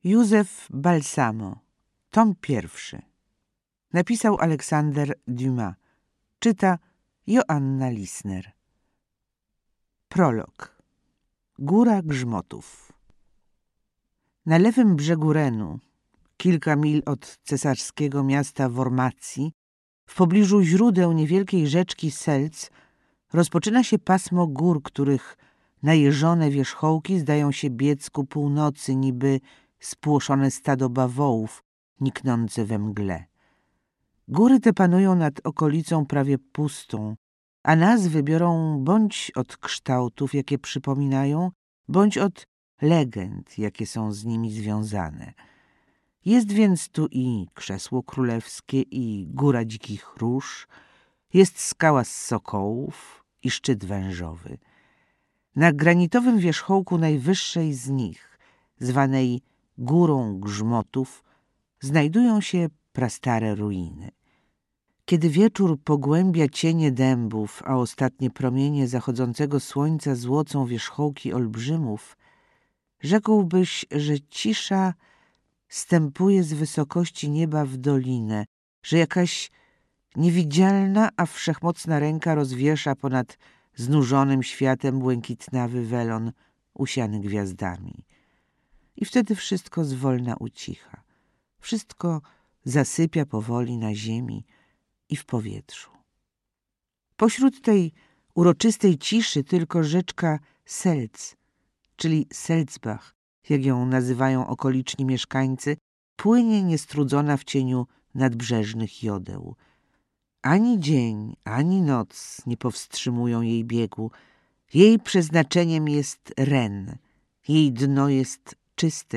Józef Balsamo, tom 1. Napisał Aleksander Dumas. Czyta Joanna Lisner. Prolog. Góra Grzmotów. Na lewym brzegu Renu, kilka mil od cesarskiego miasta Wormacji, w pobliżu źródeł niewielkiej rzeczki Selc, rozpoczyna się pasmo gór, których najeżone wierzchołki zdają się biec ku północy, niby spłoszone stado bawołów niknące we mgle. Góry te panują nad okolicą prawie pustą, a nazwy biorą bądź od kształtów, jakie przypominają, bądź od legend, jakie są z nimi związane. Jest więc tu i Krzesło Królewskie, i Góra Dzikich Róż, jest Skała z Sokołów i Szczyt Wężowy. Na granitowym wierzchołku najwyższej z nich, zwanej Górą Grzmotów, znajdują się prastare ruiny. Kiedy wieczór pogłębia cienie dębów, a ostatnie promienie zachodzącego słońca złocą wierzchołki olbrzymów, rzekłbyś, że cisza stępuje z wysokości nieba w dolinę, że jakaś niewidzialna, a wszechmocna ręka rozwiesza ponad znużonym światem błękitnawy welon usiany gwiazdami. I wtedy wszystko zwolna ucicha. Wszystko zasypia powoli na ziemi i w powietrzu. Pośród tej uroczystej ciszy tylko rzeczka Selc, czyli Selcbach, jak ją nazywają okoliczni mieszkańcy, płynie niestrudzona w cieniu nadbrzeżnych jodeł. Ani dzień, ani noc nie powstrzymują jej biegu. Jej przeznaczeniem jest Ren. Jej dno jest czyste